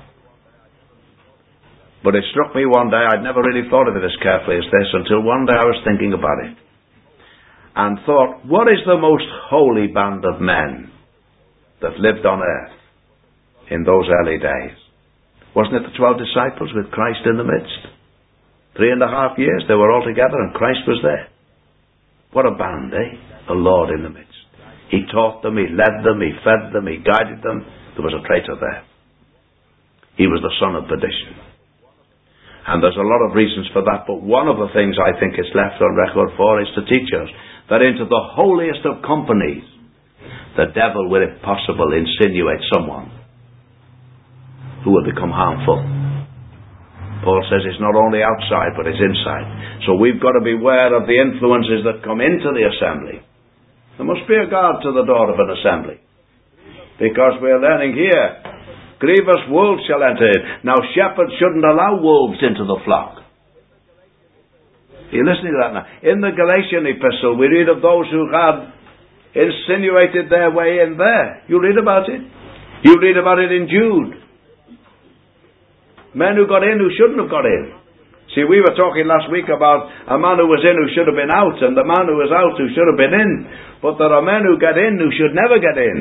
But it struck me one day, I'd never really thought of it as carefully as this, until one day I was thinking about it. And thought, what is the most holy band of men that lived on earth in those early days? Wasn't it the twelve disciples with Christ in the midst? Three and a half years they were all together and Christ was there. What a band, eh? The Lord in the midst. He taught them, he led them, he fed them, he guided them. There was a traitor there. He was the son of perdition. And there's a lot of reasons for that, but one of the things I think it's left on record for is to teach us that into the holiest of companies, the devil will, if possible, insinuate someone who will become harmful. Paul says it's not only outside, but it's inside. So we've got to beware of the influences that come into the assembly. There must be a guard to the door of an assembly. Because we're learning here, grievous wolves shall enter in. Now shepherds shouldn't allow wolves into the flock. Are you listening to that now? In the Galatian epistle, we read of those who had insinuated their way in there. You read about it. You read about it in Jude. Men who got in who shouldn't have got in. See, we were talking last week about a man who was in who should have been out, and the man who was out who should have been in. But there are men who get in who should never get in.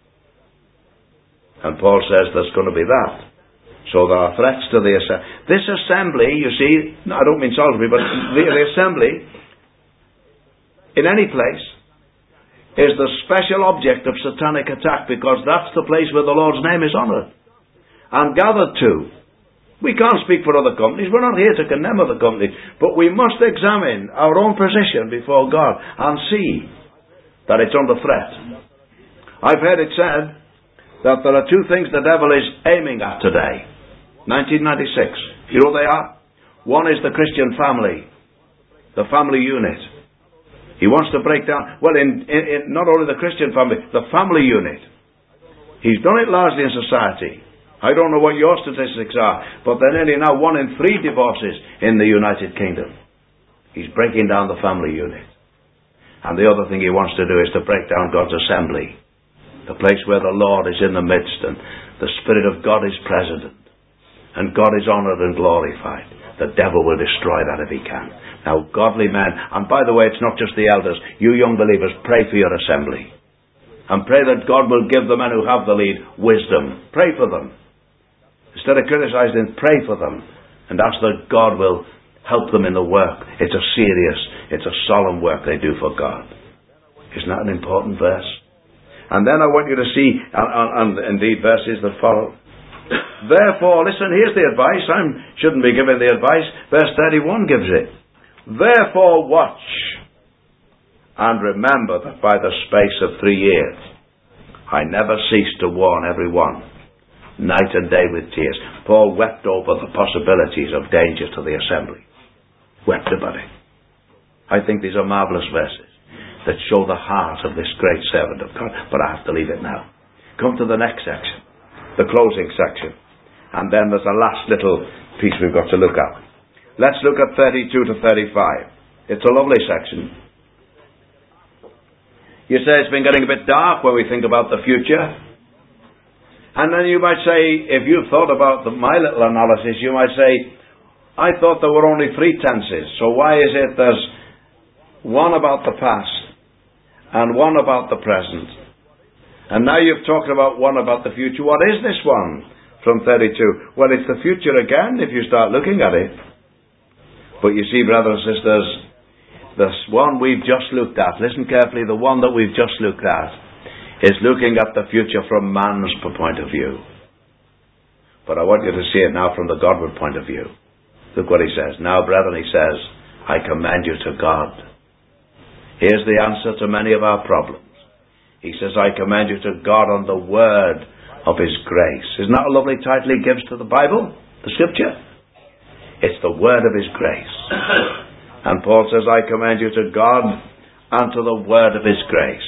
And Paul says there's going to be that. So there are threats to the assembly. This assembly, you see, no, I don't mean Salisbury, but the, the assembly, in any place, is the special object of satanic attack, because that's the place where the Lord's name is honoured and gathered to. We can't speak for other companies. We're not here to condemn other companies. But we must examine our own position before God and see that it's under threat. I've heard it said that there are two things the devil is aiming at today. nineteen ninety-six. You know what they are? One is the Christian family. The family unit. He wants to break down, well, in, in, in not only the Christian family, the family unit. He's done it largely in society. I don't know what your statistics are, but there are nearly now one in three divorces in the United Kingdom. He's breaking down the family unit. And the other thing he wants to do is to break down God's assembly. The place where the Lord is in the midst and the Spirit of God is present. And God is honoured and glorified. The devil will destroy that if he can. Now, godly men, and by the way, it's not just the elders. You young believers, pray for your assembly. And pray that God will give the men who have the lead wisdom. Pray for them. Instead of criticising, pray for them and ask that God will help them in the work. It's a serious, it's a solemn work they do for God. Isn't that an important verse? And then I want you to see, and, and, and indeed verses that follow. Therefore, listen, here's the advice. I shouldn't be giving the advice. Verse thirty-one gives it. Therefore watch and remember that by the space of three years I never cease to warn every one, night and day with tears. Paul wept over the possibilities of danger to the assembly. Wept about it. I think these are marvellous verses that show the heart of this great servant of God. But I have to leave it now. Come to the next section, the closing section. And then there's a last little piece we've got to look at. Let's look at thirty-two to thirty-five. It's a lovely section. You say it's been getting a bit dark when we think about the future. And then you might say, if you've thought about the, my little analysis, you might say, I thought there were only three tenses. So why is it there's one about the past and one about the present? And now you've talked about one about the future. What is this one from thirty-two? Well, it's the future again if you start looking at it. But you see, brothers and sisters, this one we've just looked at, listen carefully, the one that we've just looked at is looking at the future from man's point of view. But I want you to see it now from the Godward point of view. Look what he says. Now, brethren, he says, I commend you to God. Here's the answer to many of our problems. He says, I commend you to God on the word of his grace. Isn't that a lovely title he gives to the Bible, the scripture? It's the word of his grace. And Paul says, I commend you to God and to the word of his grace.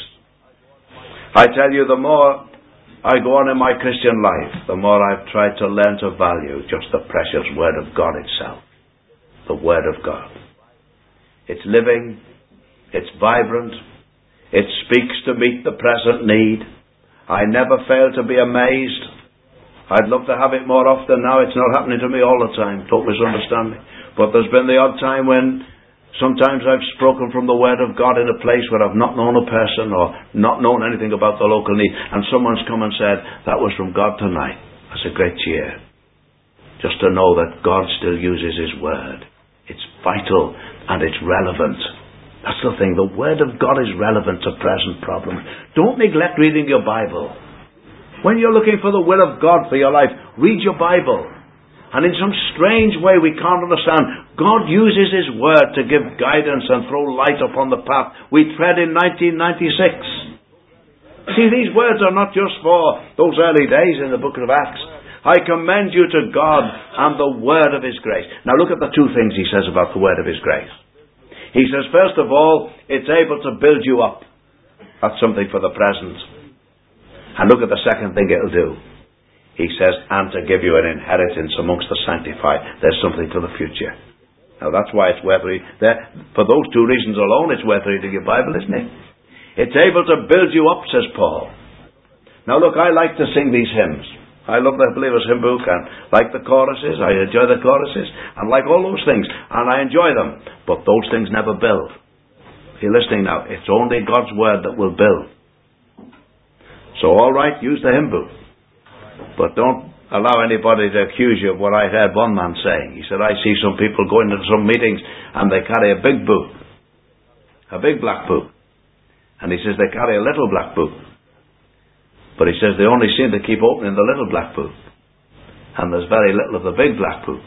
I tell you, the more I go on in my Christian life, the more I've tried to learn to value just the precious word of God itself. The word of God. It's living. It's vibrant. It speaks to meet the present need. I never fail to be amazed. I'd love to have it more often now. It's not happening to me all the time. Don't misunderstand me. But there's been the odd time when sometimes I've spoken from the word of God in a place where I've not known a person or not known anything about the local need, and someone's come and said, that was from God tonight. That's a great cheer. Just to know that God still uses his word. It's vital and it's relevant. That's the thing. The word of God is relevant to present problems. Don't neglect reading your Bible. When you're looking for the will of God for your life, read your Bible. And in some strange way we can't understand, God uses his word to give guidance and throw light upon the path we tread in nineteen ninety-six. See, these words are not just for those early days in the book of Acts. I commend you to God and the word of his grace. Now look at the two things he says about the word of his grace. He says, first of all, it's able to build you up. That's something for the present. And look at the second thing it'll do. He says, and to give you an inheritance amongst the sanctified. There's something for the future. Now that's why it's worth reading. For those two reasons alone, it's worth reading your Bible, isn't it? It's able to build you up, says Paul. Now look, I like to sing these hymns. I love the Believers Hymn Book and like the choruses. I enjoy the choruses and like all those things. And I enjoy them. But those things never build. If you're listening now, it's only God's Word that will build. So all right, use the hymn book. But don't allow anybody to accuse you of what I heard one man saying. He said, I see some people going into some meetings and they carry a big book. A big black book. And he says they carry a little black book. But he says they only seem to keep opening the little black book. And there's very little of the big black book.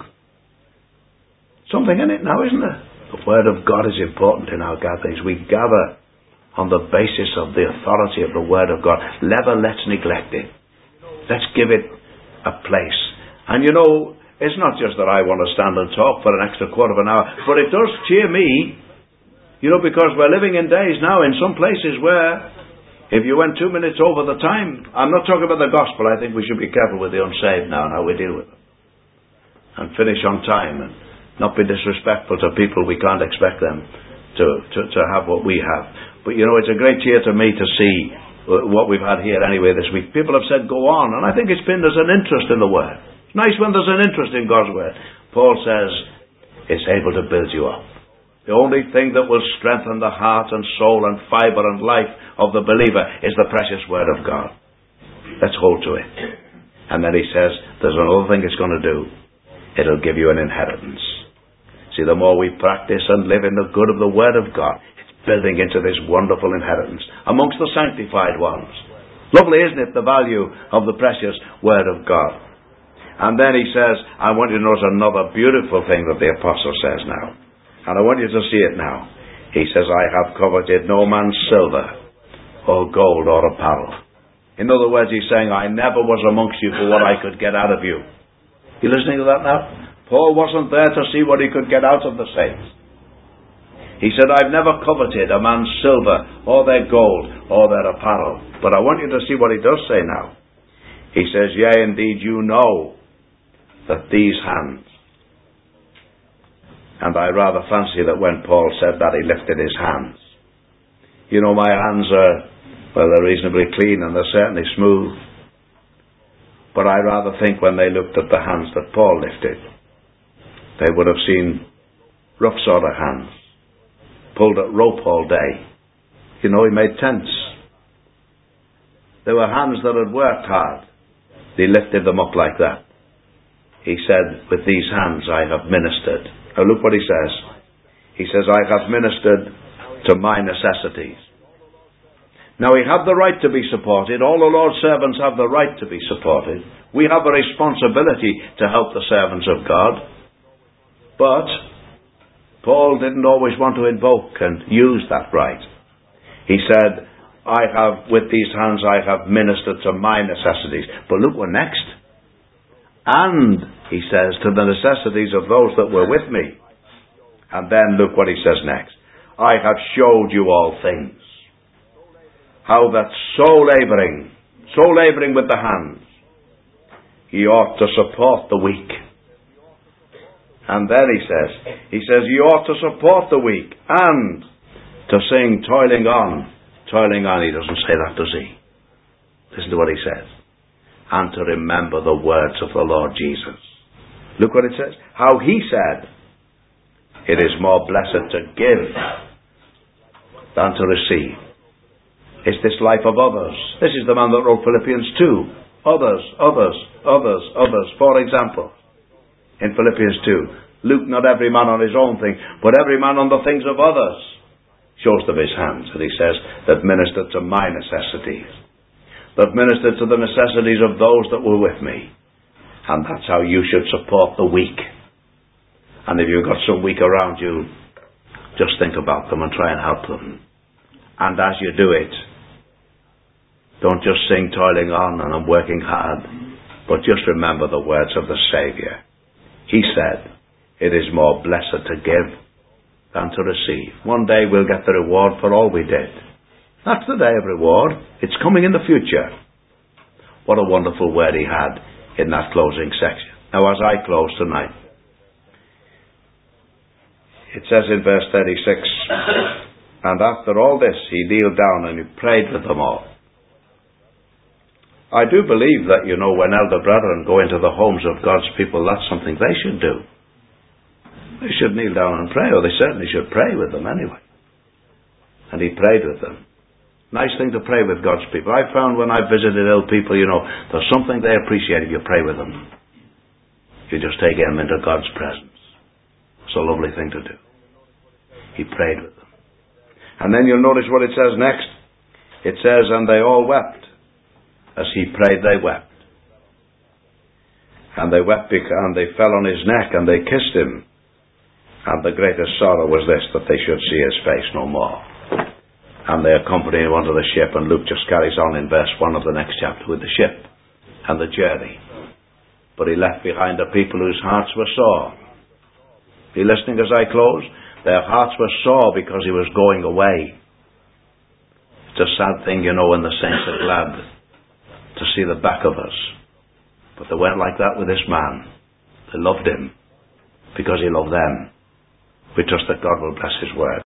Something in it now, isn't there? The Word of God is important in our gatherings. We gather on the basis of the authority of the Word of God. Never let's neglect it. Let's give it a place. And you know, it's not just that I want to stand and talk for an extra quarter of an hour, but it does cheer me, you know, because we're living in days now in some places where if you went two minutes over the time, I'm not talking about the gospel, I think we should be careful with the unsaved now and how we deal with them. And finish on time and not be disrespectful to people. We can't expect them to, to, to have what we have. But you know, it's a great cheer to me to see what we've had here anyway this week. People have said go on, and I think it's been there's an interest in the Word. It's nice when there's an interest in God's Word. Paul says it's able to build you up. The only thing that will strengthen the heart and soul and fibre and life of the believer is the precious Word of God. Let's hold to it. And then he says, there's another thing it's going to do. It'll give you an inheritance. See, the more we practice and live in the good of the Word of God, it's building into this wonderful inheritance amongst the sanctified ones. Lovely, isn't it, the value of the precious Word of God? And then he says, I want you to notice another beautiful thing that the apostle says now. And I want you to see it now. He says, I have coveted no man's silver or gold or apparel. In other words, he's saying, I never was amongst you for what I could get out of you. You listening to that now? Paul wasn't there to see what he could get out of the saints. He said, I've never coveted a man's silver or their gold or their apparel. But I want you to see what he does say now. He says, yea, indeed, you know that these hands. And I rather fancy that when Paul said that, he lifted his hands. You know, my hands are, well, they're reasonably clean and they're certainly smooth. But I rather think when they looked at the hands that Paul lifted, they would have seen rough sort of hands, pulled at rope all day. You know, he made tents. There were hands that had worked hard. He lifted them up like that. He said, with these hands I have ministered. Now look what he says. He says, I have ministered to my necessities. Now we have the right to be supported. All the Lord's servants have the right to be supported. We have a responsibility to help the servants of God. But Paul didn't always want to invoke and use that right. He said, I have, with these hands I have ministered to my necessities. But look what next. And, he says, to the necessities of those that were with me. And then look what he says next. I have showed you all things. How that so labouring, so labouring with the hands, ye ought to support the weak. And then he says, he says, ye ought to support the weak, and to sing toiling on. Toiling on, he doesn't say that, does he? Listen to what he says. And to remember the words of the Lord Jesus. Look what it says. How he said, it is more blessed to give than to receive. It's this life of others. This is the man that wrote Philippians two. Others, others, others, others. For example, in Philippians two, Luke, not every man on his own thing, but every man on the things of others. Shows them his hands, and he says, that ministered to my necessities. That ministered to the necessities of those that were with me. And that's how you should support the weak. And if you've got some weak around you, just think about them and try and help them. And as you do it, don't just sing toiling on and I'm working hard, but just remember the words of the Saviour. He said, it is more blessed to give than to receive. One day we'll get the reward for all we did. That's the day of reward. It's coming in the future. What a wonderful word he had in that closing section. Now as I close tonight, it says in verse thirty-six, and after all this he kneeled down and he prayed with them all. I do believe that, you know, when elder brethren go into the homes of God's people, that's something they should do. They should kneel down and pray, or they certainly should pray with them anyway. And he prayed with them. Nice thing to pray with God's people. I found when I visited ill people, you know, there's something they appreciate if you pray with them. You just take them into God's presence. It's a lovely thing to do. He prayed with them. And then you'll notice what it says next. It says, and they all wept. As he prayed, they wept. And they wept, and they fell on his neck, and they kissed him. And the greatest sorrow was this, that they should see his face no more. And they accompanied him onto the ship, and Luke just carries on in verse one of the next chapter with the ship and the journey. But he left behind a people whose hearts were sore. Are you listening as I close? Their hearts were sore because he was going away. It's a sad thing, you know, when the saints are glad to see the back of us. But they weren't like that with this man. They loved him because he loved them. We trust that God will bless his word.